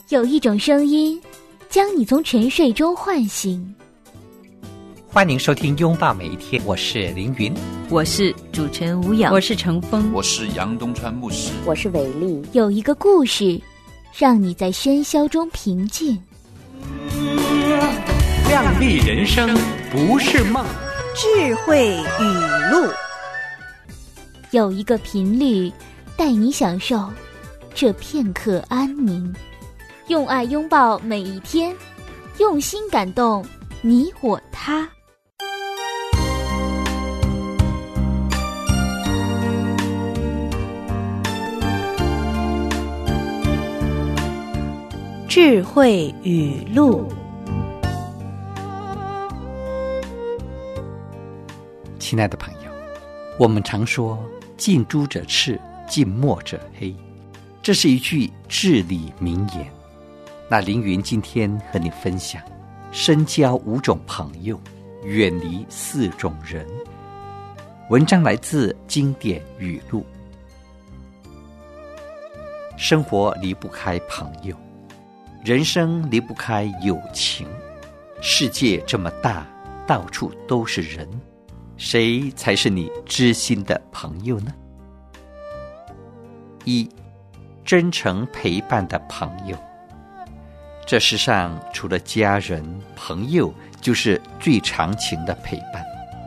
有一种声音将你从沉睡中唤醒。 欢迎收听拥抱每一天，我是凌云， 我是主持人吴瑶，我是程峰， 我是杨东川牧师， 我是伟丽。 有一个故事让你在喧嚣中平静。 亮丽人生不是梦， 智慧语录。 有一个频率带你享受这片刻安宁，用爱拥抱每一天，用心感动你我他。 智慧语录。 亲爱的朋友，我们常说近朱者赤，近墨者黑，这是一句至理名言。那凌云今天和你分享，深交5种朋友，远离4种人。文章来自经典语录。生活离不开朋友，人生离不开友情。世界这么大，到处都是人，谁才是你知心的朋友呢？1. 真诚陪伴的朋友。这世上除了家人，朋友就是最长情的陪伴。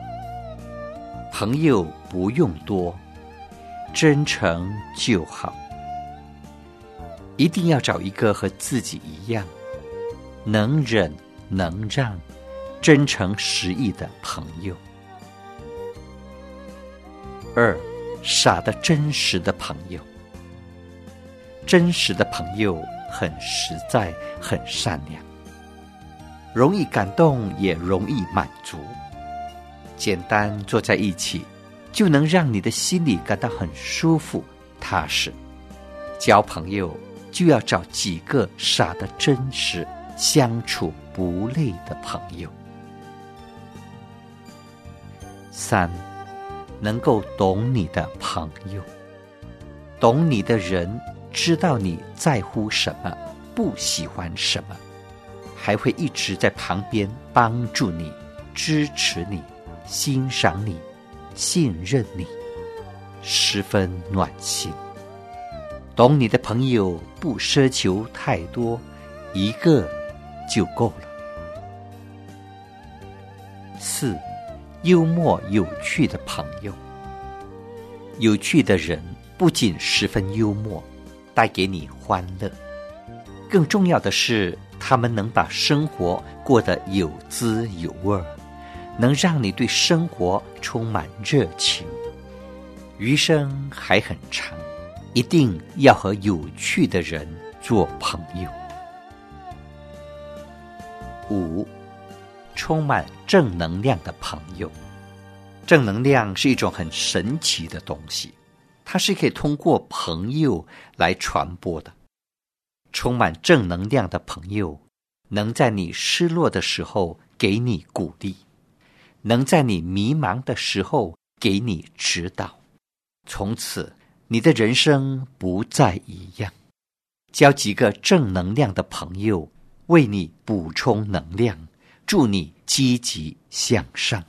朋友不用多，真诚就好。一定要找一个和自己一样，能忍能让，真诚实意的朋友。2. 傻得真实的朋友。真实的朋友很实在，很善良，容易感动，也容易满足。简单坐在一起，就能让你的心里感到很舒服踏实。交朋友就要找几个傻得真实，相处不累的朋友。3. 能够懂你的朋友。懂你的人知道你在乎什么，不喜欢什么，还会一直在旁边帮助你，支持你，欣赏你，信任你，十分暖心。懂你的朋友不奢求太多，一个就够了。4. 幽默有趣的朋友。有趣的人不仅十分幽默，带给你欢乐，更重要的是他们能把生活过得有滋有味，能让你对生活充满热情。余生还很长，一定要和有趣的人做朋友。5. 充满正能量的朋友。正能量是一种很神奇的东西，它是可以通过朋友来传播的。充满正能量的朋友，能在你失落的时候给你鼓励，能在你迷茫的时候给你指导。从此，你的人生不再一样。交几个正能量的朋友，为你补充能量，祝你积极向上。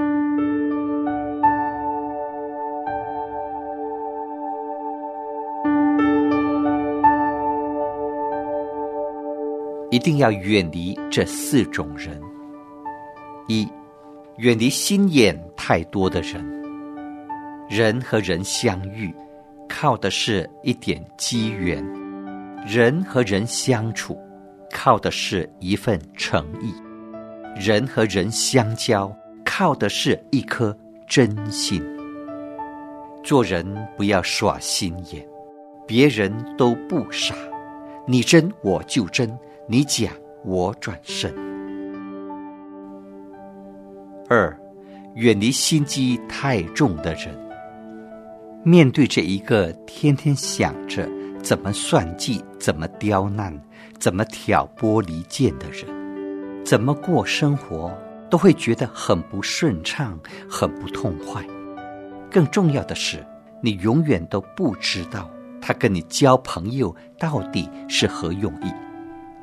一定要远离这4种人。1. 远离心眼太多的人。人和人相遇，靠的是一点机缘；人和人相处，靠的是一份诚意；人和人相交，靠的是一颗真心。做人不要耍心眼，别人都不傻，你真我就真，你假我转身。2. 远离心机太重的人。面对这一个天天想着怎么算计，怎么刁难，怎么挑拨离间的人，怎么过生活都会觉得很不顺畅，很不痛快。更重要的是，你永远都不知道他跟你交朋友到底是何用意。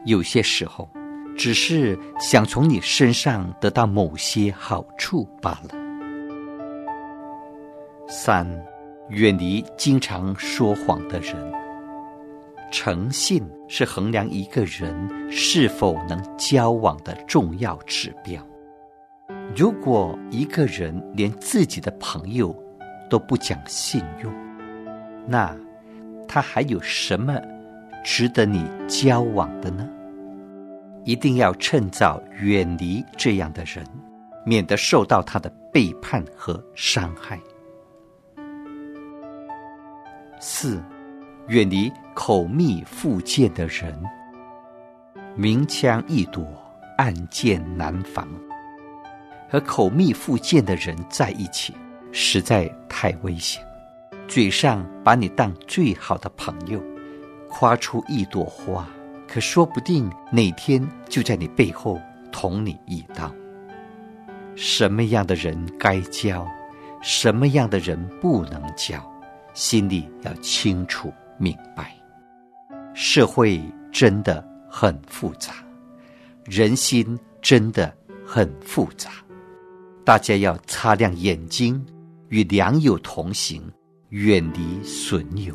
有些时候只是想从你身上得到某些好处罢了。3. 远离经常说谎的人。诚信是衡量一个人是否能交往的重要指标。如果一个人连自己的朋友都不讲信用，那他还有什么值得你交往的呢？一定要趁早远离这样的人，免得受到他的背叛和伤害。4. 远离口蜜腹剑的人。明枪易躲，暗箭难防。和口蜜腹剑的人在一起实在太危险。嘴上把你当最好的朋友，夸出一朵花，可说不定哪天就在你背后捅你一刀。什么样的人该交，什么样的人不能交，心里要清楚明白。社会真的很复杂，人心真的很复杂，大家要擦亮眼睛，与良友同行，远离损友。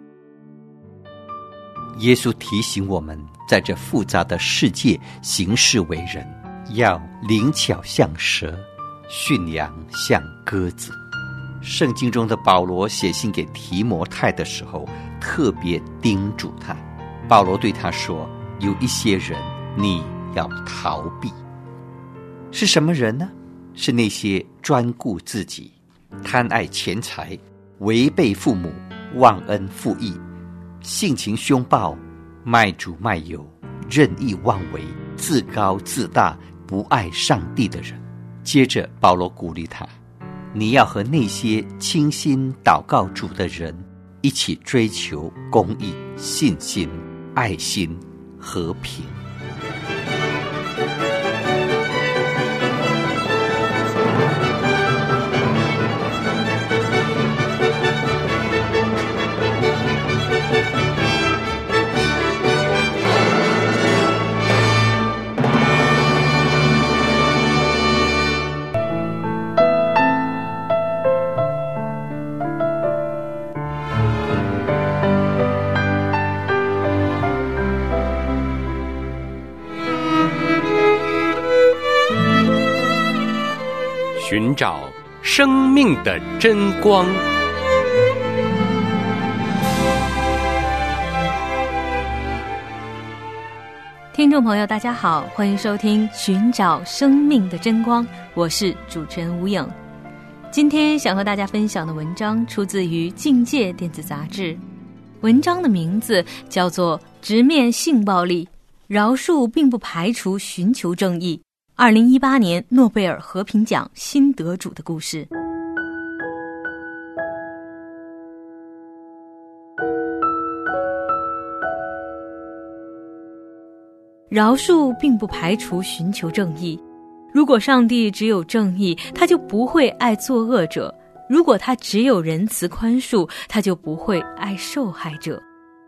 耶稣提醒我们，在这复杂的世界行事为人，要灵巧像蛇，驯良像鸽子。圣经中的保罗写信给提摩太的时候，特别叮嘱他。保罗对他说，有一些人你要逃避。是什么人呢？是那些专顾自己、贪爱钱财、违背父母、忘恩负义、性情凶暴、卖主卖友、任意妄为、自高自大、不爱上帝的人。接着保罗鼓励他，你要和那些倾心祷告主的人一起追求公义、信心、爱心、和平。 寻找生命的真光。 听众朋友大家好，欢迎收听寻找生命的真光，我是主持人吴颖。今天想和大家分享的文章出自于境界电子杂志，文章的名字叫做直面性暴力，饶恕并不排除寻求正义，2018年诺贝尔和平奖新得主的故事。饶恕并不排除寻求正义。如果上帝只有正义，他就不会爱作恶者；如果他只有仁慈宽恕，他就不会爱受害者。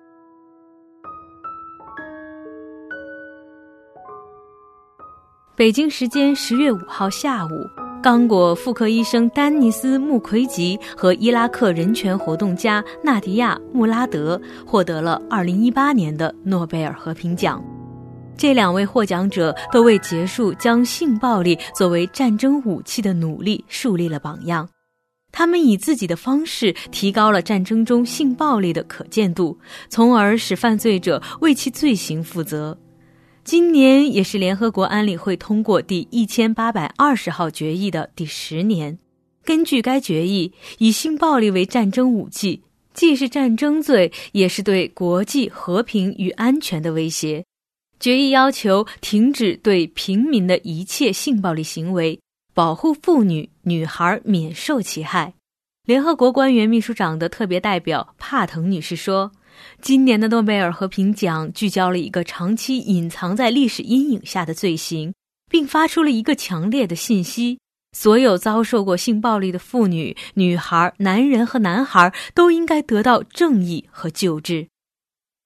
北京时间10月5号下午，刚果妇科医生丹尼斯·穆奎吉和伊拉克人权活动家纳迪亚·穆拉德获得了2018年的诺贝尔和平奖。这两位获奖者都为结束将性暴力作为战争武器的努力树立了榜样。他们以自己的方式提高了战争中性暴力的可见度，从而使犯罪者为其罪行负责。今年也是联合国安理会通过第1820号决议的第10年。根据该决议，以性暴力为战争武器，既是战争罪，也是对国际和平与安全的威胁。决议要求停止对平民的一切性暴力行为，保护妇女、女孩免受其害。联合国官员秘书长的特别代表帕腾女士说，今年的诺贝尔和平奖聚焦了一个长期隐藏在历史阴影下的罪行，并发出了一个强烈的信息：所有遭受过性暴力的妇女、女孩、男人和男孩都应该得到正义和救治。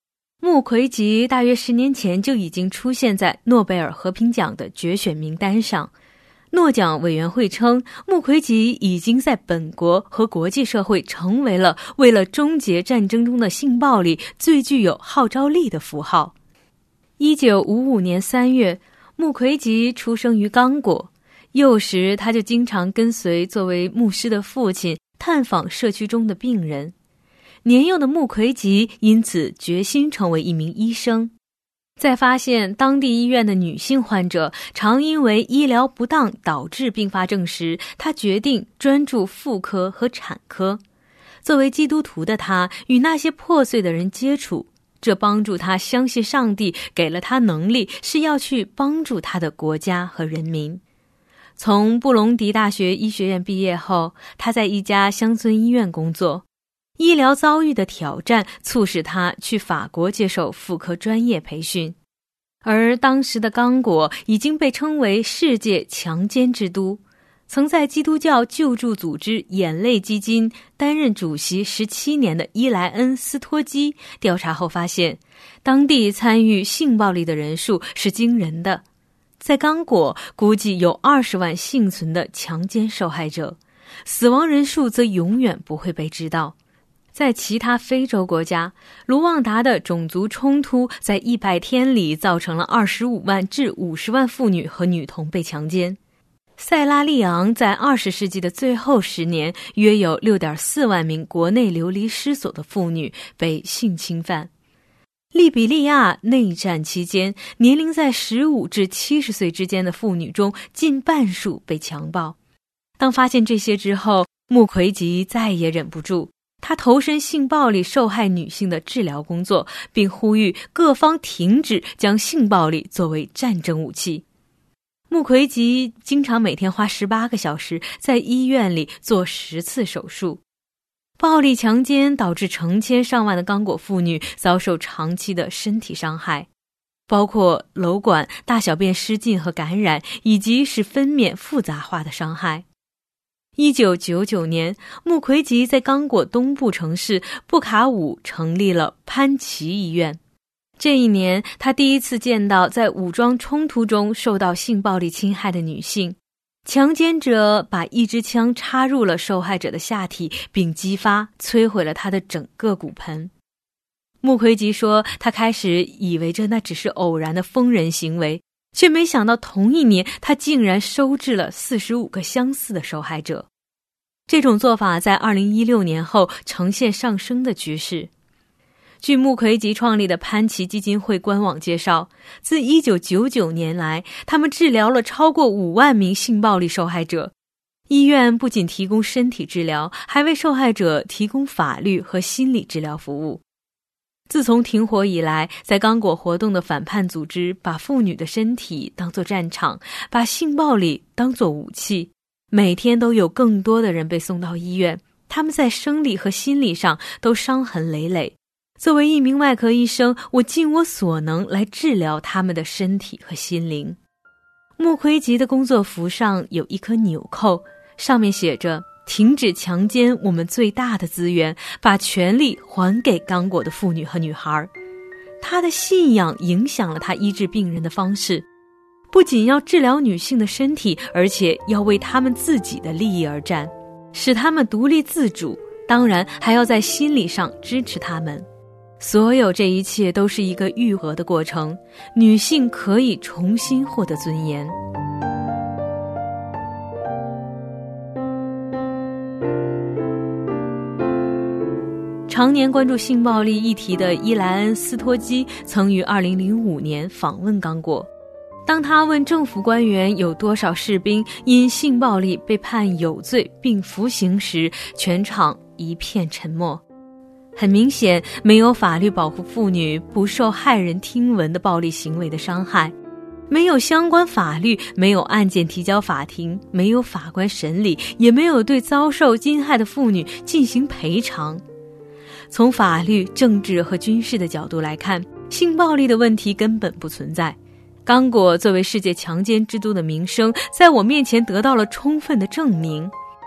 穆奎吉大约10年前就已经出现在诺贝尔和平奖的决选名单上。诺奖委员会称，穆奎吉已经在本国和国际社会成为了为了终结战争中的性暴力最具有号召力的符号。1955年3月，穆奎吉出生于刚果，幼时他就经常跟随作为牧师的父亲探访社区中的病人。年幼的穆奎吉因此决心成为一名医生。在发现当地医院的女性患者常因为医疗不当导致并发症时，他决定专注妇科和产科。作为基督徒的他与那些破碎的人接触，这帮助他相信上帝给了他能力，是要去帮助他的国家和人民。从布隆迪大学医学院毕业后，他在一家乡村医院工作。医疗遭遇的挑战促使他去法国接受妇科专业培训，而当时的刚果已经被称为世界强奸之都。曾在基督教救助组织眼泪基金担任主席17年的伊莱恩·斯托基调查后发现，当地参与性暴力的人数是惊人的。在刚果，估计有20万幸存的强奸受害者，死亡人数则永远不会被知道。在其他非洲国家，卢旺达的种族冲突在100天里造成了25万至50万妇女和女童被强奸。塞拉利昂在20世纪的最后10年，约有 6.4 万名国内流离失所的妇女被性侵犯。利比利亚内战期间，年龄在15至70岁之间的妇女中，近半数被强暴。当发现这些之后，穆奎吉再也忍不住，他投身性暴力受害女性的治疗工作，并呼吁各方停止将性暴力作为战争武器。穆奎吉经常每天花18个小时在医院里做10次手术。暴力强奸导致成千上万的刚果妇女遭受长期的身体伤害，包括瘘管、大小便失禁和感染，以及使分娩复杂化的伤害。1999年，穆奎吉在刚果东部城市布卡武成立了潘奇医院。这一年，他第一次见到在武装冲突中受到性暴力侵害的女性。强奸者把一支枪插入了受害者的下体，并击发，摧毁了他的整个骨盆。穆奎吉说，他开始以为那只是偶然的疯人行为，却没想到同一年他竟然收治了45个相似的受害者。这种做法在2016年后呈现上升的趋势。据穆奎吉创立的潘奇基金会官网介绍，自1999年来，他们治疗了超过5万名性暴力受害者。医院不仅提供身体治疗，还为受害者提供法律和心理治疗服务。自从停火以来，在刚果活动的反叛组织把妇女的身体当作战场，把性暴力当作武器。每天都有更多的人被送到医院，他们在生理和心理上都伤痕累累。作为一名外科医生，我尽我所能来治疗他们的身体和心灵。穆奎吉的工作服上有一颗纽扣，上面写着：停止强奸我们最大的资源，把权力还给刚果的妇女和女孩。他的信仰影响了他医治病人的方式，不仅要治疗女性的身体，而且要为她们自己的利益而战，使她们独立自主，当然还要在心理上支持她们。所有这一切都是一个愈合的过程，女性可以重新获得尊严。常年关注性暴力议题的伊莱恩·斯托基曾于2005年访问刚果。当他问政府官员有多少士兵因性暴力被判有罪并服刑时，全场一片沉默。很明显，没有法律保护妇女不受骇人听闻的暴力行为的伤害，没有相关法律，没有案件提交法庭，没有法官审理，也没有对遭受侵害的妇女进行赔偿。从法律、政治和军事的角度来看，性暴力的问题根本不存在。刚果作为世界强奸之都的名声，在我面前得到了充分的证明。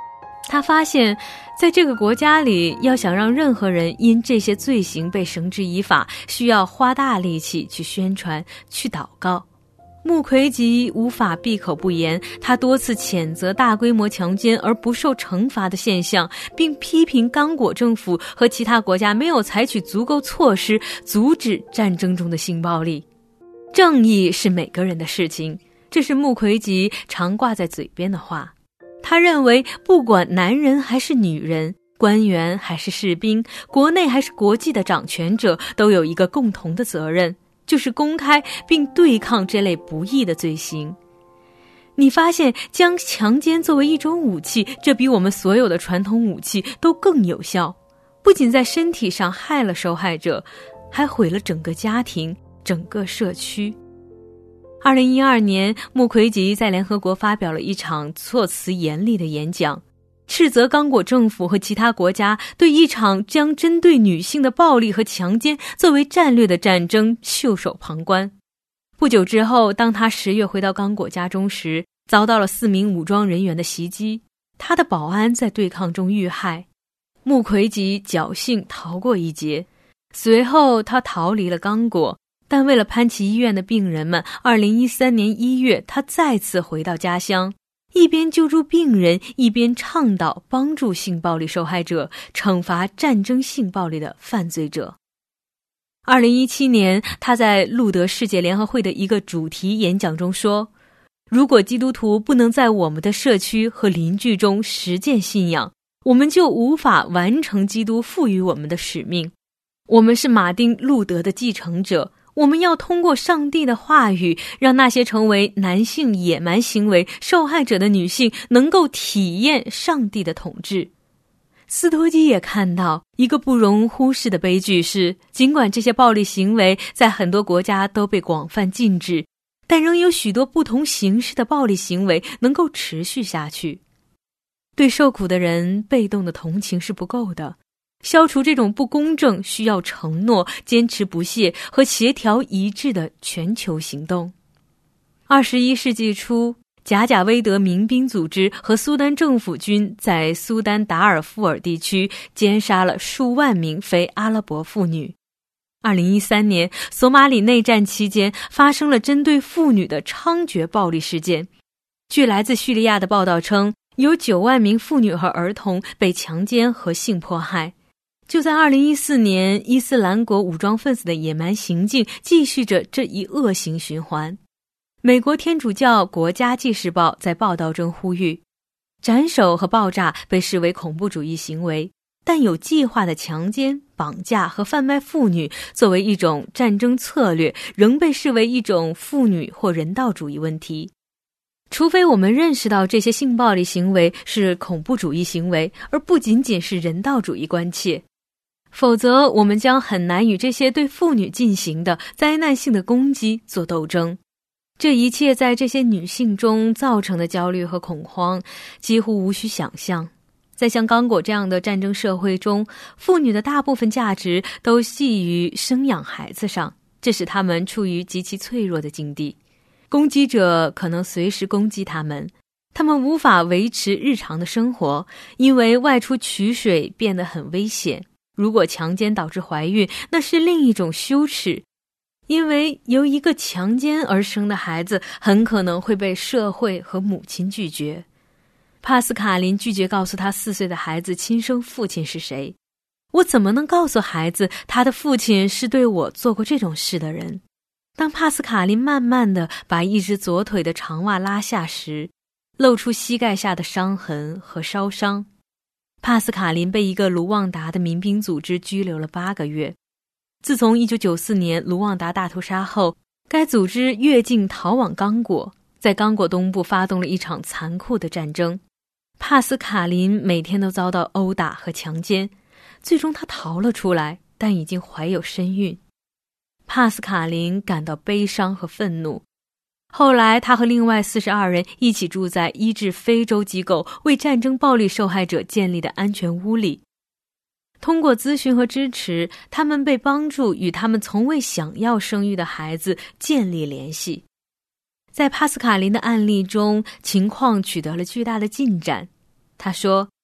他发现在这个国家里，要想让任何人因这些罪行被绳之以法，需要花大力气去宣传、去祷告。穆奎吉无法闭口不言，他多次谴责大规模强奸而不受惩罚的现象，并批评刚果政府和其他国家没有采取足够措施阻止战争中的性暴力。正义是每个人的事情，这是穆奎吉常挂在嘴边的话。他认为不管男人还是女人，官员还是士兵，国内还是国际的掌权者，都有一个共同的责任，就是公开并对抗这类不义的罪行。你发现将强奸作为一种武器，这比我们所有的传统武器都更有效，不仅在身体上害了受害者，还毁了整个家庭、整个社区。2012年，穆奎吉在联合国发表了一场措辞严厉的演讲，斥责刚果政府和其他国家对一场将针对女性的暴力和强奸作为战略的战争袖手旁观。不久之后，当他10月回到刚果家中时，遭到了4名武装人员的袭击，他的保安在对抗中遇害。穆奎吉侥幸逃过一劫，随后他逃离了刚果，但为了潘奇医院的病人们，2013年1月，他再次回到家乡，一边救助病人，一边倡导帮助性暴力受害者，惩罚战争性暴力的犯罪者。2017年，他在路德世界联合会的一个主题演讲中说，如果基督徒不能在我们的社区和邻居中实践信仰，我们就无法完成基督赋予我们的使命。我们是马丁·路德的继承者，我们要通过上帝的话语，让那些成为男性野蛮行为受害者的女性能够体验上帝的统治。斯托基也看到一个不容忽视的悲剧是，尽管这些暴力行为在很多国家都被广泛禁止，但仍有许多不同形式的暴力行为能够持续下去。对受苦的人被动的同情是不够的，消除这种不公正需要承诺、坚持不懈和协调一致的全球行动。21世纪初，贾贾威德民兵组织和苏丹政府军在苏丹达尔富尔地区奸杀了数万名非阿拉伯妇女。2013年，索马里内战期间发生了针对妇女的猖獗暴力事件。据来自叙利亚的报道称，有9万名妇女和儿童被强奸和性迫害。就在2014年，伊斯兰国武装分子的野蛮行径继续着这一恶性循环。美国天主教国家纪事报在报道中呼吁，斩首和爆炸被视为恐怖主义行为，但有计划的强奸、绑架和贩卖妇女作为一种战争策略，仍被视为一种妇女或人道主义问题。除非我们认识到这些性暴力行为是恐怖主义行为，而不仅仅是人道主义关切，否则我们将很难与这些对妇女进行的灾难性的攻击做斗争。这一切在这些女性中造成的焦虑和恐慌几乎无需想象。在像刚果这样的战争社会中，妇女的大部分价值都系于生养孩子上，这使她们处于极其脆弱的境地。攻击者可能随时攻击她们，她们无法维持日常的生活，因为外出取水变得很危险。如果强奸导致怀孕，那是另一种羞耻，因为由一个强奸而生的孩子很可能会被社会和母亲拒绝。帕斯卡林拒绝告诉他4岁的孩子亲生父亲是谁。我怎么能告诉孩子他的父亲是对我做过这种事的人？当帕斯卡林慢慢地把一只左腿的长袜拉下时，露出膝盖下的伤痕和烧伤。帕斯卡林被一个卢旺达的民兵组织拘留了8个月。自从1994年卢旺达大屠杀后，该组织越境逃往刚果，在刚果东部发动了一场残酷的战争。帕斯卡林每天都遭到殴打和强奸，最终他逃了出来，但已经怀有身孕。帕斯卡林感到悲伤和愤怒。后来他和另外42人一起住在医治非洲机构为战争暴力受害者建立的安全屋里。通过咨询和支持，他们被帮助与他们从未想要生育的孩子建立联系。在帕斯卡林的案例中，情况取得了巨大的进展。他说，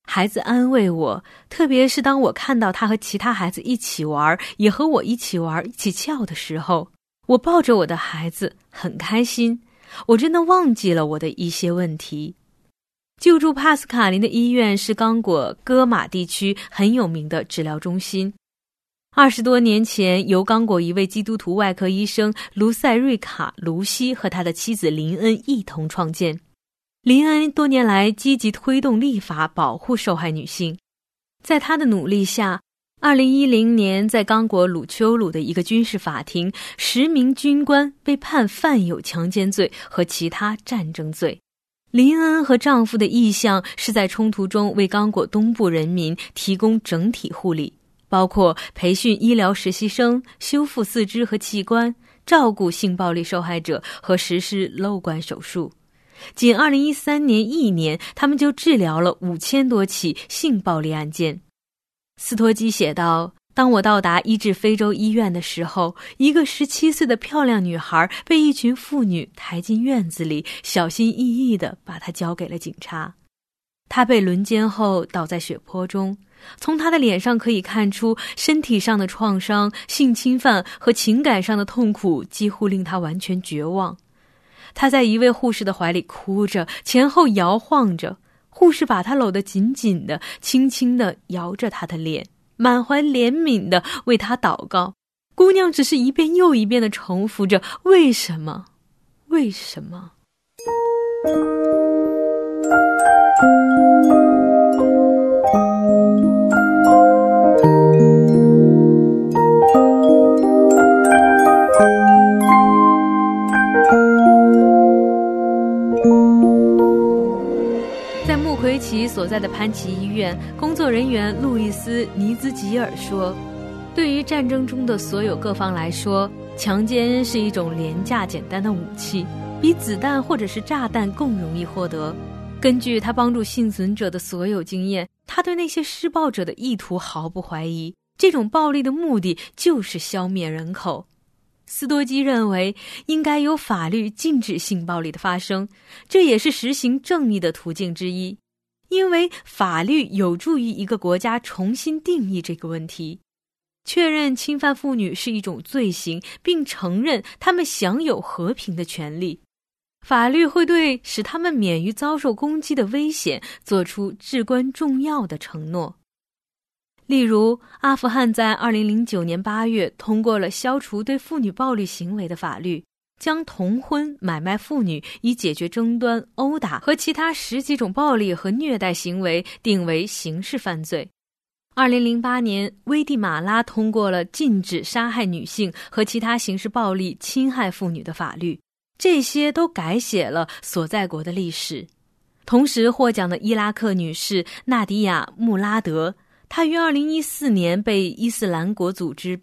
孩子安慰我，特别是当我看到他和其他孩子一起玩，也和我一起玩，一起笑的时候，我抱着我的孩子很开心，我真的忘记了我的一些问题。救助帕斯卡林的医院是刚果戈马地区很有名的治疗中心。20多年前，由刚果一位基督徒外科医生卢塞瑞卡·卢西和他的妻子林恩一同创建。林恩多年来积极推动立法保护受害女性。在他的努力下，2010年在刚果鲁丘鲁的一个军事法庭，10名军官被判犯有强奸罪和其他战争罪。林恩和丈夫的意向是在冲突中为刚果东部人民提供整体护理，包括培训医疗实习生、修复四肢和器官、照顾性暴力受害者和实施瘘管手术。仅2013年1年，他们就治疗了5000多起性暴力案件。斯托基写道，当我到达医治非洲医院的时候，一个17岁的漂亮女孩被一群妇女抬进院子里，小心翼翼地把她交给了警察。她被轮奸后倒在血泊中，从她的脸上可以看出身体上的创伤、性侵犯和情感上的痛苦几乎令她完全绝望。她在一位护士的怀里哭着，前后摇晃着，护士把她搂得紧紧的，轻轻地摇着她的脸，满怀怜悯地为她祷告。姑娘只是一遍又一遍地重复着，为什么？为什么？在穆奎奇所在的潘奇医院，工作人员路易斯·尼兹吉尔说，对于战争中的所有各方来说，强奸是一种廉价简单的武器，比子弹或者是炸弹更容易获得。根据他帮助幸存者的所有经验，他对那些施暴者的意图毫不怀疑，这种暴力的目的就是消灭人口。斯多基认为应该有法律禁止性暴力的发生，这也是实行正义的途径之一，因为法律有助于一个国家重新定义这个问题，确认侵犯妇女是一种罪行，并承认她们享有和平的权利。法律会对使他们免于遭受攻击的危险做出至关重要的承诺。例如，阿富汗在2009年8月通过了消除对妇女暴力行为的法律，将童婚、买卖妇女以解决争端、殴打和其他10几种暴力和虐待行为定为刑事犯罪。2008年，危地马拉通过了禁止杀害女性和其他刑事暴力侵害妇女的法律，这些都改写了所在国的历史。同时获奖的伊拉克女士纳迪亚·穆拉德，她于2014年被伊斯兰国组织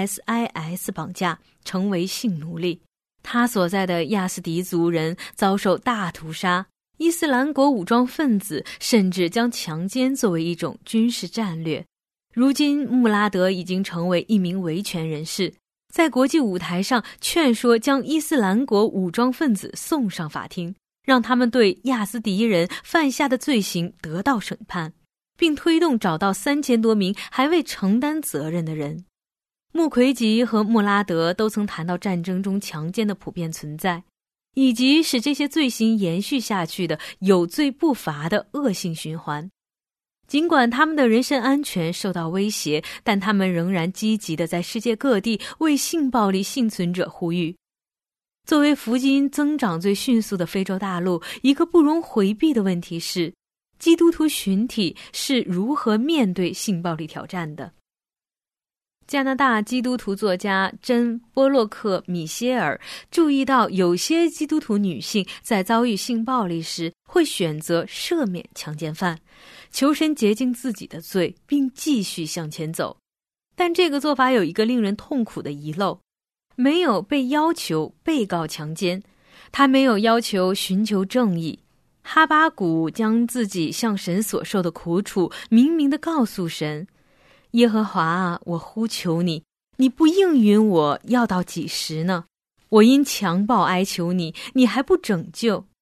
ISIS 绑架，成为性奴隶。她所在的亚斯迪族人遭受大屠杀，伊斯兰国武装分子甚至将强奸作为一种军事战略。如今，穆拉德已经成为一名维权人士，在国际舞台上劝说将伊斯兰国武装分子送上法庭，让他们对亚斯迪人犯下的罪行得到审判，并推动找到3000多名还未承担责任的人。穆奎吉和穆拉德都曾谈到战争中强奸的普遍存在，以及使这些罪行延续下去的有罪不罚的恶性循环。尽管他们的人身安全受到威胁，但他们仍然积极地在世界各地为性暴力幸存者呼吁。作为福音增长最迅速的非洲大陆，一个不容回避的问题是，基督徒群体是如何面对性暴力挑战的。加拿大基督徒作家珍·波洛克·米歇尔注意到，有些基督徒女性在遭遇性暴力时会选择赦免强奸犯，求神洁净自己的罪，并继续向前走。但这个做法有一个令人痛苦的遗漏，没有被要求被告强奸，他没有要求寻求正义。哈巴谷将自己向神所受的苦楚明明地告诉神，耶和华啊，我呼求你，你不应允我，要到几时呢？我因强暴哀求你，你还不拯救。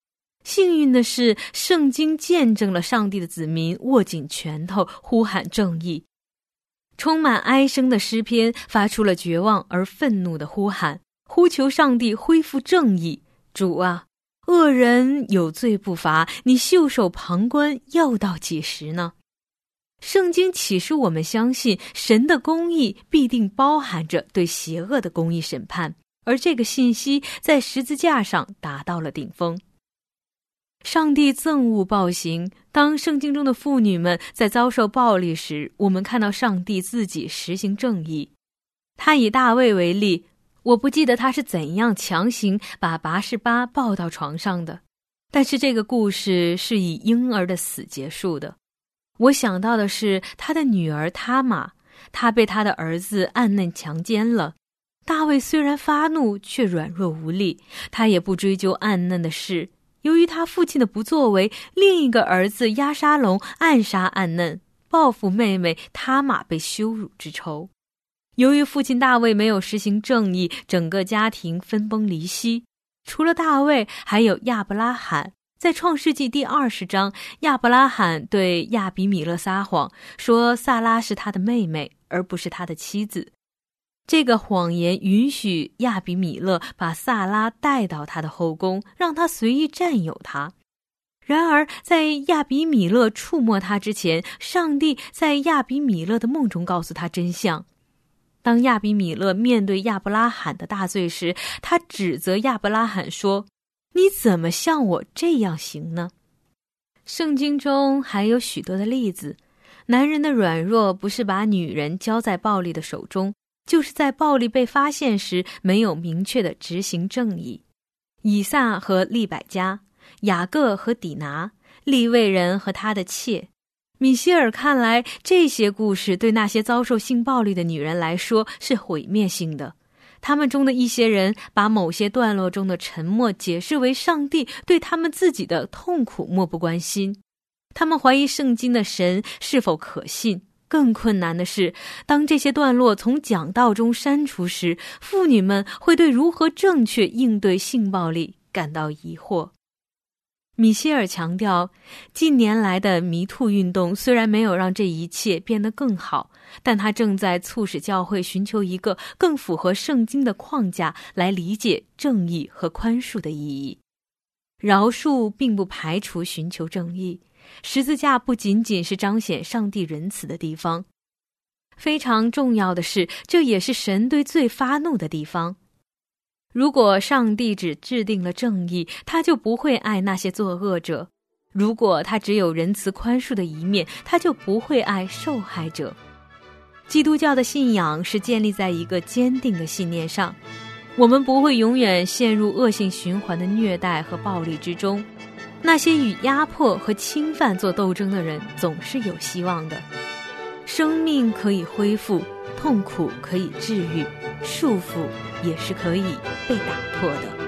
幸运的是，圣经见证了上帝的子民握紧拳头，呼喊正义。充满哀声的诗篇发出了绝望而愤怒的呼喊，呼求上帝恢复正义。主啊，恶人有罪不罚，你袖手旁观要到几时呢？圣经启示我们相信，神的公义必定包含着对邪恶的公义审判，而这个信息在十字架上达到了顶峰。上帝憎恶暴行，当圣经中的妇女们在遭受暴力时，我们看到上帝自己实行正义。他以大卫为例，我不记得他是怎样强行把拔示巴抱到床上的，但是这个故事是以婴儿的死结束的。我想到的是他的女儿他玛，他被他的儿子暗嫩强奸了。大卫虽然发怒，却软弱无力，他也不追究暗嫩的事。由于他父亲的不作为，另一个儿子押沙龙暗杀暗嫩，报复妹妹他玛被羞辱之仇。由于父亲大卫没有实行正义，整个家庭分崩离析。除了大卫，还有亚伯拉罕。在创世纪第20章，亚伯拉罕对亚比米勒撒谎，说萨拉是他的妹妹，而不是他的妻子。这个谎言允许亚比米勒把萨拉带到他的后宫，让他随意占有她。然而在亚比米勒触摸他之前，上帝在亚比米勒的梦中告诉他真相。当亚比米勒面对亚伯拉罕的大罪时，他指责亚伯拉罕说，你怎么像我这样行呢？圣经中还有许多的例子，男人的软弱不是把女人交在暴力的手中，就是在暴力被发现时没有明确的执行正义。以撒和利百加，雅各和底拿，利未人和他的妾。米歇尔看来，这些故事对那些遭受性暴力的女人来说是毁灭性的。他们中的一些人把某些段落中的沉默解释为上帝对他们自己的痛苦漠不关心。他们怀疑圣经的神是否可信。更困难的是，当这些段落从讲道中删除时，妇女们会对如何正确应对性暴力感到疑惑。米歇尔强调，近年来的迷兔运动虽然没有让这一切变得更好，但它正在促使教会寻求一个更符合圣经的框架来理解正义和宽恕的意义。饶恕并不排除寻求正义，十字架不仅仅是彰显上帝仁慈的地方，非常重要的是，这也是神对罪发怒的地方。如果上帝只制定了正义，他就不会爱那些作恶者；如果他只有仁慈宽恕的一面，他就不会爱受害者。基督教的信仰是建立在一个坚定的信念上，我们不会永远陷入恶性循环的虐待和暴力之中。那些与压迫和侵犯做斗争的人总是有希望的。生命可以恢复，痛苦可以治愈，束缚也是可以被打破的。